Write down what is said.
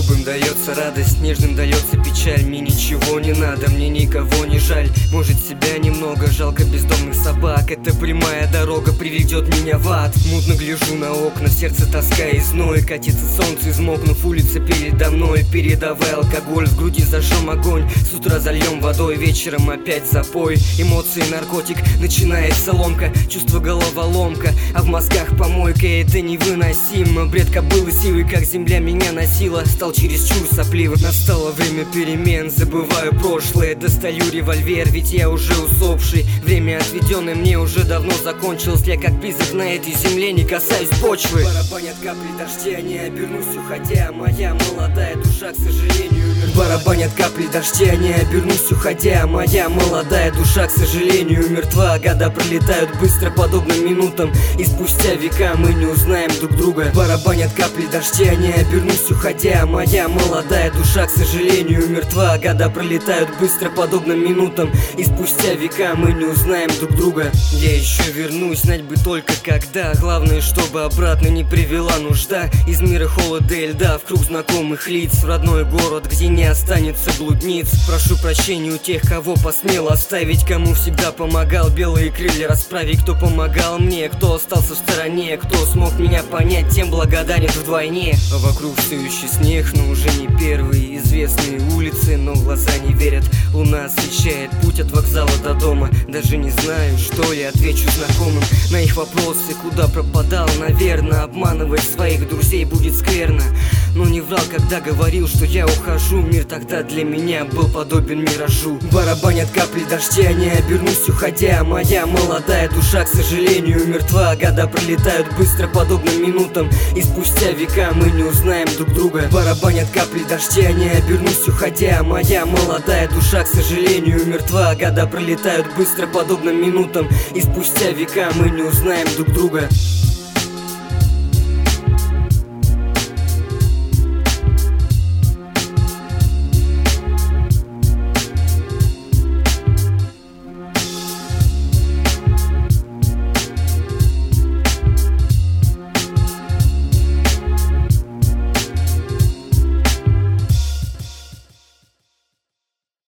Грубым дается радость, нежным дается печаль. Мне ничего не надо, мне никого не жаль. Может, себя немного жалко бездомных собак. Эта прямая дорога приведет меня в ад. Мутно гляжу на окна, в сердце тоска и зной. Катится солнце, измокнув, улица передо мной. Передавай алкоголь, в груди зажжем огонь. С утра зальем водой, вечером опять запой. Эмоции, наркотик, начинается ломка. Чувство головоломка, а в мозгах помойка. Это невыносимо, бред кобылы силы, как земля меня носила. Стал чересчур сопливым, настало время перемен. Забываю прошлое, достаю револьвер, ведь я уже усопший. Время, отведенное мне, уже давно закончилось. Я как призрак на этой земле, не касаюсь почвы. Барабанят капли дождя, не обернусь, уходя. Моя молодая душа, к сожалению, мертва. Барабанят капли дождя, не обернусь, уходя. Моя молодая душа, к сожалению, мертва. Года пролетают быстро, подобно минутам, и спустя века мы не узнаем друг друга. Барабанят капли дождя, не обернусь, уходя. Моя молодая душа, к сожалению, мертва. Года пролетают быстро, подобно минутам, и спустя века мы не узнаем друг друга. Я еще вернусь, знать бы только когда. Главное, чтобы обратно не привела нужда. Из мира холода и льда, в круг знакомых лиц, в родной город, где не останется блудниц. Прошу прощения у тех, кого посмел оставить, кому всегда помогал белые крылья расправить. Кто помогал мне, кто остался в стороне, кто смог меня понять, тем благодарен вдвойне. А вокруг все еще снег, но уже не первый. Известные улицы, но глаза не верят. Луна освещает путь от вокзала до дома. Даже не знаю, что я отвечу знакомым на их вопросы, куда пропадал, наверное. Обманывать своих друзей будет скверно, но не врал, когда говорил, что я ухожу. Мир тогда для меня был подобен миражу. Барабанят капли дождя, не обернусь, уходя. Моя молодая душа, к сожалению, мертва. Года пролетают быстро, подобно минутам, и спустя века мы не узнаем друг друга. Барабанят капли дождя, не обернусь, уходя. Моя молодая душа, к сожалению, мертва. Года пролетают быстро, подобно минутам, и спустя века мы не узнаем друг друга.